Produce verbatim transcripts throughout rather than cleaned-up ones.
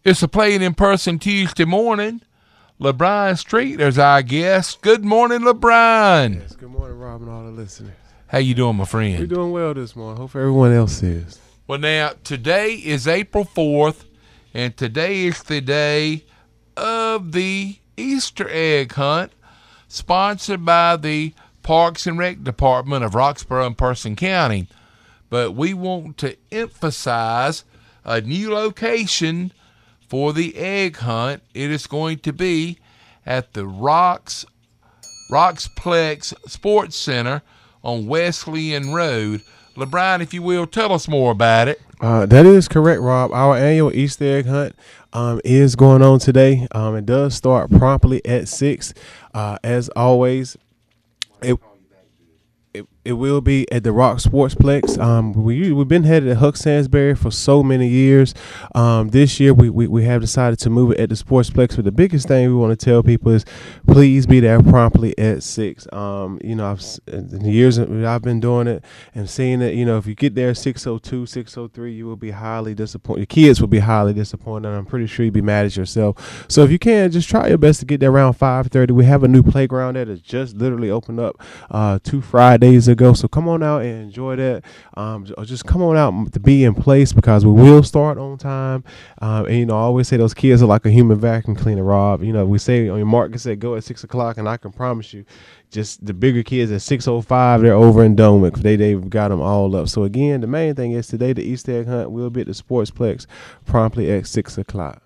It's a Playing in Person Tuesday morning. LeBron Streeter's our guest. Good morning, LeBron. Yes, good morning, Rob, and all the listeners. How you doing, my friend? We're doing well this morning. Hope everyone else is. Well, now, today is April fourth, and today is the day of the Easter egg hunt, sponsored by the Parks and Rec Department of Roxborough and Person County. But we want to emphasize a new location for the egg hunt. It is going to be at the Rocks Roxplex Sports Center on Wesleyan Road. LeBron, if you will, tell us more about it. Uh, that is correct, Rob. Our annual Easter egg hunt um, is going on today. Um, it does start promptly at six. Uh, as always, it It, it will be at the Rock Sportsplex. Um, we, we've been headed at Huck Sansbury for so many years. Um, this year, we, we, we have decided to move it at the Sportsplex. But the biggest thing we want to tell people is please be there promptly at six. Um, you know, I've, in the years I've been doing it and seeing it, you know, if you get there six oh two, six oh three, you will be highly disappointed. Your kids will be highly disappointed. And I'm pretty sure you'll be mad at yourself. So if you can, just try your best to get there around five thirty. We have a new playground there that just literally opened up uh, two Fridays ago, so come on out and enjoy that. Um, or just come on out to be in place because we will start on time. Um, and you know, I always say those kids are like a human vacuum cleaner, Rob. You know, we say on your mark, it said go at six o'clock, and I can promise you, just the bigger kids at six oh five, they're over in Domick. They they've got them all up. So again, the main thing is today the Easter egg hunt will be at the Sportsplex promptly at six o'clock.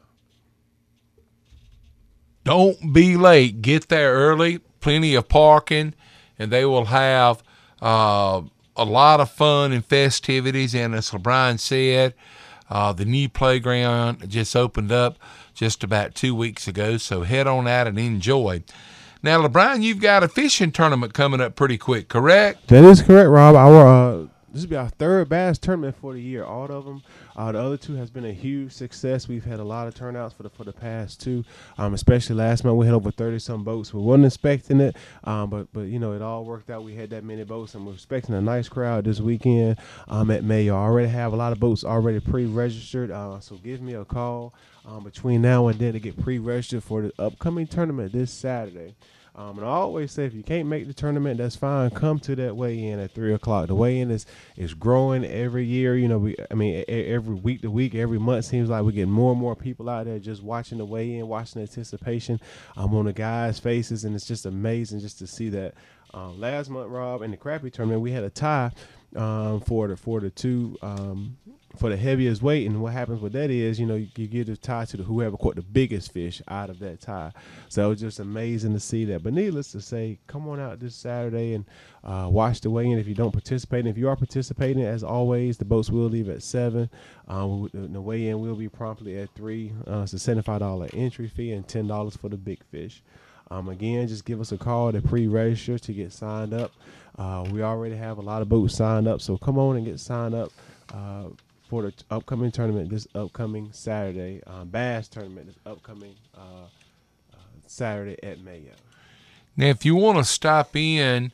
Don't be late. Get there early. Plenty of parking, and they will have Uh, a lot of fun and festivities, and as LeBron said, uh, the new playground just opened up just about two weeks ago, so head on out and enjoy. Now, LeBron, you've got a fishing tournament coming up pretty quick, correct? That is correct, Rob. Our uh, this will be our third bass tournament for the year. All of them. Uh, the other two has been a huge success. We've had a lot of turnouts for the for the past two, um, especially last month. We had over thirty some boats. We wasn't expecting it, um, but but you know it all worked out. We had that many boats, and we're expecting a nice crowd this weekend um, at Mayo. I already have a lot of boats already pre-registered, uh, so give me a call um, between now and then to get pre-registered for the upcoming tournament this Saturday. Um, and I always say if you can't make the tournament, that's fine. Come to that weigh-in at three o'clock. The weigh-in is, is growing every year. You know, we I mean, every week to week, every month seems like we get more and more people out there just watching the weigh-in, watching the anticipation um, on the guys' faces, and it's just amazing just to see that. Um, last month, Rob, in the crappie tournament, we had a tie um, for the for the two um, for the heaviest weight, and what happens with that is, you know, you, you give the tie to the whoever caught the biggest fish out of that tie. So it was just amazing to see that. But needless to say, come on out this Saturday and uh, watch the weigh-in if you don't participate. And if you are participating, as always, the boats will leave at seven. Um, the weigh-in will be promptly at three. Uh, it's a seventy-five dollars entry fee and ten dollars for the big fish. Um, again, just give us a call to pre-register to get signed up. Uh, we already have a lot of boats signed up, so come on and get signed up uh, for the t- upcoming tournament this upcoming Saturday, um, bass tournament this upcoming uh, uh, Saturday at Mayo. Now, if you want to stop in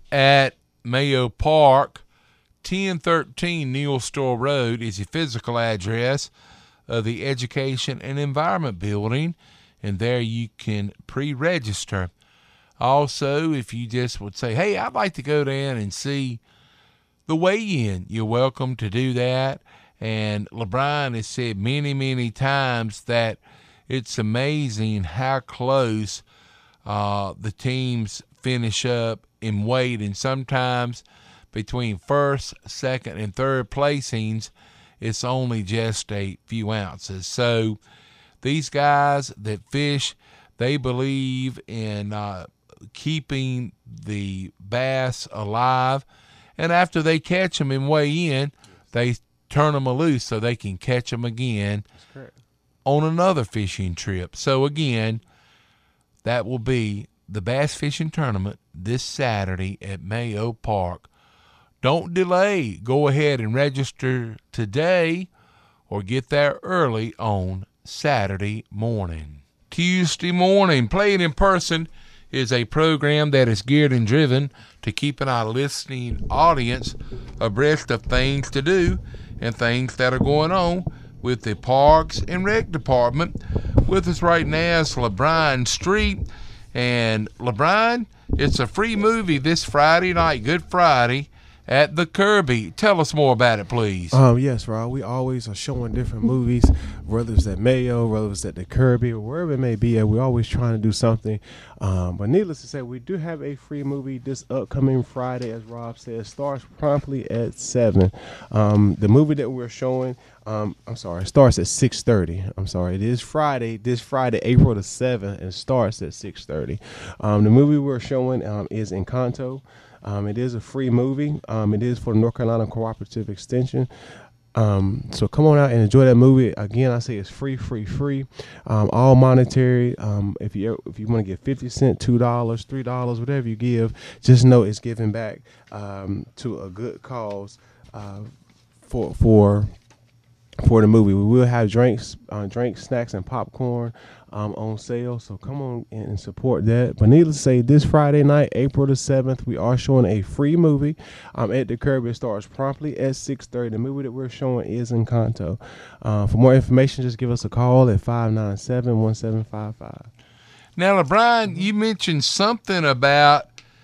at Mayo Park, ten thirteen Neal Store Road is your physical address of the Education and Environment Building, and there you can pre-register. Also, if you just would say, hey, I'd like to go down and see the weigh-in, you're welcome to do that. And LeBron has said many, many times that it's amazing how close uh, the teams finish up in weight. And sometimes between first, second, and third placings, it's only just a few ounces. So these guys that fish, they believe in uh, keeping the bass alive. And after they catch them and weigh in, they turn them loose so they can catch them again on another fishing trip. So, again, that will be the bass fishing tournament this Saturday at Mayo Park. Don't delay. Go ahead and register today or get there early on Saturday morning. Tuesday morning, Playing in Person is a program that is geared and driven to keeping our listening audience abreast of things to do and things that are going on with the Parks and Rec Department. With us right now is LeBron Street. And LeBron, it's a free movie this Friday night, Good Friday, at the Kirby. Tell us more about it, please. Um, yes, Rob. We always are showing different movies, whether it's at Mayo, whether it's at the Kirby, or wherever it may be. We're always trying to do something. Um, but needless to say, we do have a free movie this upcoming Friday, as Rob says, starts promptly at seven. Um, the movie that we're showing, um, I'm sorry, starts at six thirty. I'm sorry, it is Friday, this Friday, April the seventh, and starts at six thirty. Um, the movie we're showing um, is Encanto. Um, it is a free movie. Um, it is for the North Carolina Cooperative Extension. Um, so come on out and enjoy that movie. Again, I say it's free, free, free. Um, all monetary. Um, if you if you want to give fifty cents, two dollars, three dollars, whatever you give, just know it's giving back um, to a good cause uh, for for for the movie. We will have drinks, uh, drinks, snacks, and popcorn um, on sale. So come on in and support that. But needless to say, this Friday night, April the seventh, we are showing a free movie um, at the Kirby. It starts promptly at six thirty. The movie that we're showing is Encanto. Uh, for more information, just give us a call at five nine seven, one seven five five. Now, LeBron, you mentioned something about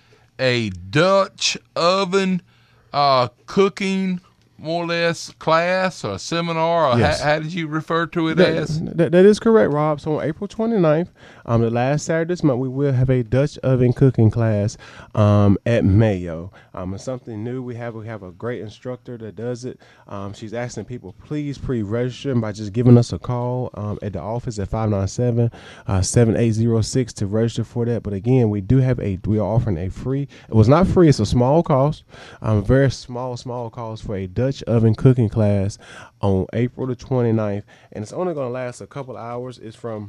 a Dutch oven uh, cooking more or less class or seminar, or Yes. how, how did you refer to it That, as? that, that is correct, Rob. So on April twenty-ninth, um, the last Saturday this month, we will have a Dutch oven cooking class um, at Mayo. Um, it's something new. We have we have a great instructor that does it. Um, she's asking people, please pre-register by just giving us a call um, at the office at five nine seven, seven eight zero six to register for that. But again, we do have a, we are offering a free, it was not free, it's a small cost, um, very small, small cost for a Dutch oven cooking class on April the twenty-ninth, and it's only going to last a couple hours. It's from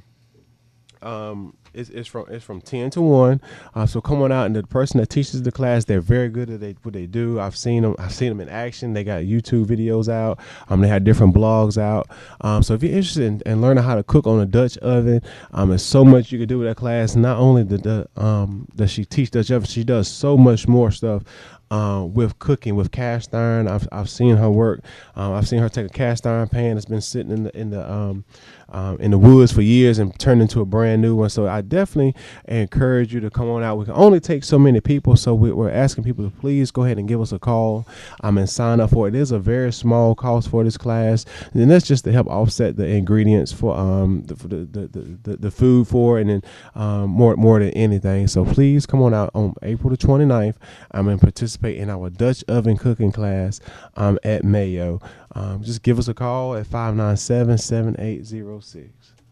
um it's, it's from it's from ten to one. Uh, so come on out, and the person that teaches the class, they're very good at they, what they do. I've seen them. I've seen them in action. They got YouTube videos out. Um, they have different blogs out. Um, so if you're interested in, in learning how to cook on a Dutch oven, um, there's so much you can do with that class. Not only the, the um does she teach Dutch oven, she does so much more stuff. Uh, with cooking, with cast iron, I've I've seen her work. Um, I've seen her take a cast iron pan that's been sitting in the in the um, um, in the woods for years and turn into a brand new one. So I definitely encourage you to come on out. We can only take so many people, so we, we're asking people to please go ahead and give us a call um, and sign up for it. It is a very small cost for this class, and that's just to help offset the ingredients for um the the the, the, the food for it, and then um, more more than anything. So please come on out on April the twenty-ninth. I'm in participate in our Dutch oven cooking class um, at Mayo. Um, just give us a call at five nine seven, seven eight zero six.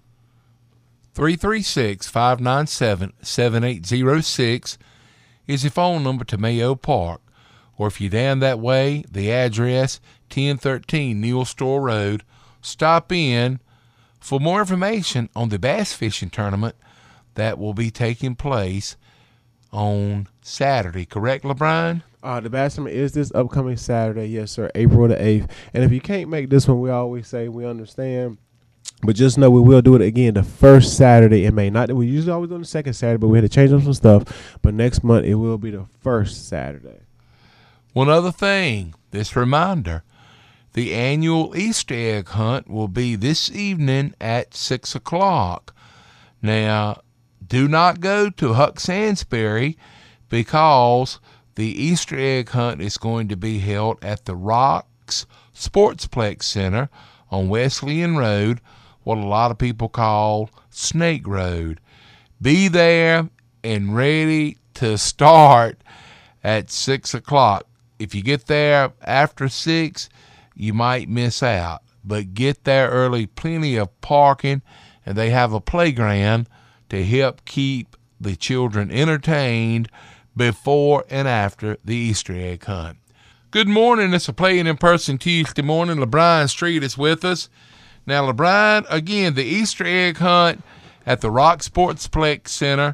three three six, five nine seven, seven eight zero six is the phone number to Mayo Park. Or if you're down that way, the address, ten thirteen Neal Store Road. Stop in for more information on the bass fishing tournament that will be taking place on Saturday. Correct, LeBron? Uh, the bass tournament is this upcoming Saturday. Yes, sir, April the eighth. And if you can't make this one, we always say we understand. But just know we will do it again the first Saturday in May. Not that we usually always do the second Saturday, but we had to change up some stuff. But next month, it will be the first Saturday. One other thing, this reminder, the annual Easter egg hunt will be this evening at six o'clock. Now, do not go to Huck Sansbury because the Easter egg hunt is going to be held at the Rocks Sportsplex Center on Wesleyan Road, what a lot of people call Snake Road. Be there and ready to start at six o'clock. If you get there after six, you might miss out. But get there early, plenty of parking, and they have a playground to help keep the children entertained before and after the Easter egg hunt. Good morning. It's a Playing in Person Tuesday morning. LeBron Street is with us. Now, LeBron, again, the Easter egg hunt at the Rock Sportsplex Center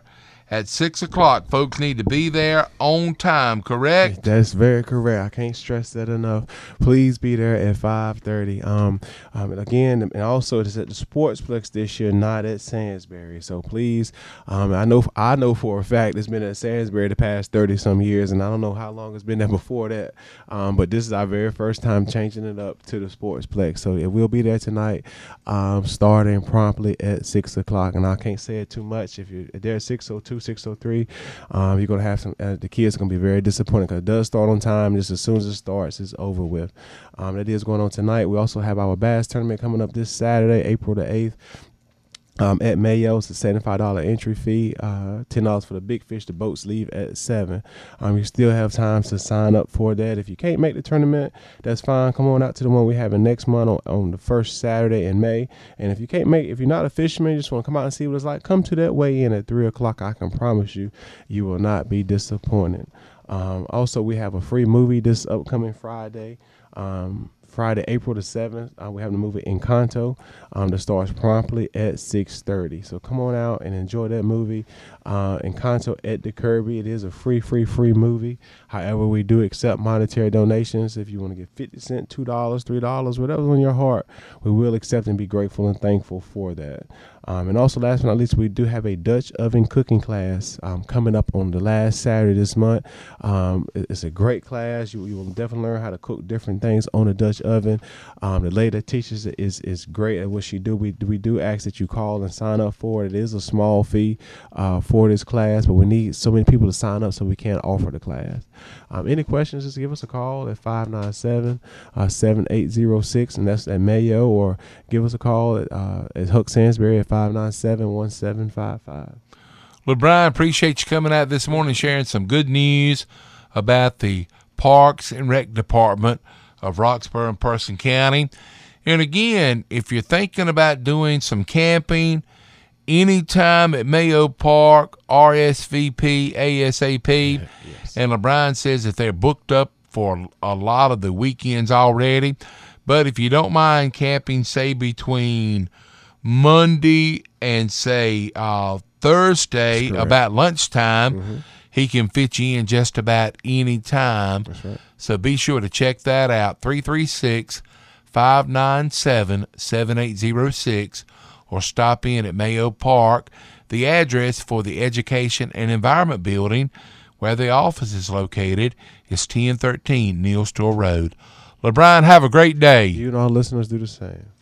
at six o'clock. Folks need to be there on time, correct? That's very correct. I can't stress that enough. Please be there at five thirty. Um, um, and again, and also it's at the Sportsplex this year, not at Sainsbury. So please, um, I know I know for a fact it's been at Sainsbury the past thirty some years, and I don't know how long it's been there before that. Um, but this is our very first time changing it up to the Sportsplex. So it will be there tonight, um, starting promptly at six o'clock. And I can't say it too much. If you're there at six oh two, six oh three, um, you're gonna have some. Uh, the kids are gonna be very disappointed because it does start on time. Just as soon as it starts, it's over with. Um, that is going on tonight. We also have our bass tournament coming up this Saturday, April the eighth. Um, at Mayo, it's a seventy-five dollars entry fee, uh, ten dollars for the big fish. The boats leave at seven. Um, you still have time to sign up for that. If you can't make the tournament, that's fine. Come on out to the one we having next month on, on the first Saturday in May. And if you can't make, if you're not a fisherman, you just want to come out and see what it's like, come to that weigh-in at three o'clock. I can promise you, you will not be disappointed. Um, also, we have a free movie this upcoming Friday. Um, Friday, April the seventh, uh, we have the movie Encanto um, that starts promptly at six thirty. So come on out and enjoy that movie, uh, Encanto at the Kirby. It is a free, free, free movie. However, we do accept monetary donations. If you want to give fifty cents, two dollars, three dollars, whatever's on your heart, we will accept and be grateful and thankful for that. Um, and also, last but not least, we do have a Dutch oven cooking class um, coming up on the last Saturday this month. Um, it's a great class. You, you will definitely learn how to cook different things on a Dutch oven. Um, the lady that teaches it is is great at what she do. We we do ask that you call and sign up for it. It is a small fee uh, for this class, but we need so many people to sign up so we can offer the class. Um, any questions, just give us a call at five nine seven, seven eight zero six, and that's at Mayo, or give us a call at, uh, at Huck Sainsbury at five nine seven, one seven five five. Well, Brian, appreciate you coming out this morning sharing some good news about the Parks and Rec Department of Roxborough and Person County. And again, if you're thinking about doing some camping anytime at Mayo Park, R S V P, ASAP, yes. And LeBron says that they're booked up for a lot of the weekends already. But if you don't mind camping, say between Monday and say uh, Thursday about lunchtime, mm-hmm. he can fit you in just about any time. That's right. So be sure to check that out, three three six, five nine seven, seven eight zero six, or stop in at Mayo Park. The address for the Education and Environment Building, where the office is located, is ten thirteen Neal Store Road. LeBron, have a great day. You and our listeners do the same.